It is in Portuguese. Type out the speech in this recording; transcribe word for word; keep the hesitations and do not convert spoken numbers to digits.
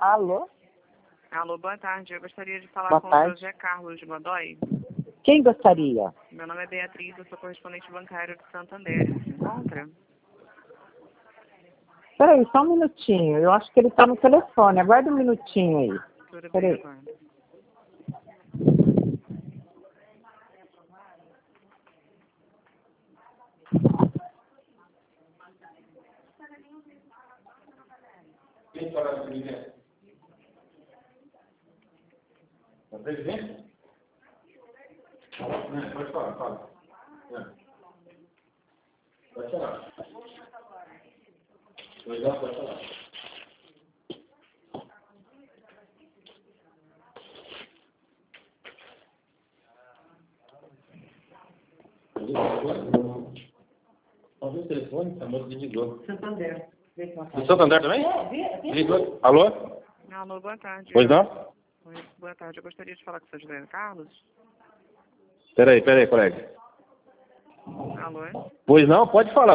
Alô? Alô, boa tarde. Eu gostaria de falar Boa com tarde. o José Carlos Godoy. Quem gostaria? Meu nome é Beatriz, eu sou correspondente bancário de Santander. Ele se encontra? Peraí, só um minutinho. Eu acho que ele está no telefone. Aguarda um minutinho aí. Tudo bem Peraí. agora. Quem fala com ninguém? O presidente? Não, pode falar, fala. É. Pode falar. Pois não, pode falar. Ouviu o telefone? A moça desligou. Santander. De Santander também? Desligou. Alô? Alô, boa tarde. Pois não? Oi, boa tarde. Eu gostaria de falar com o seu José Carlos. Peraí, peraí, colega. Alô? Pois não, pode falar.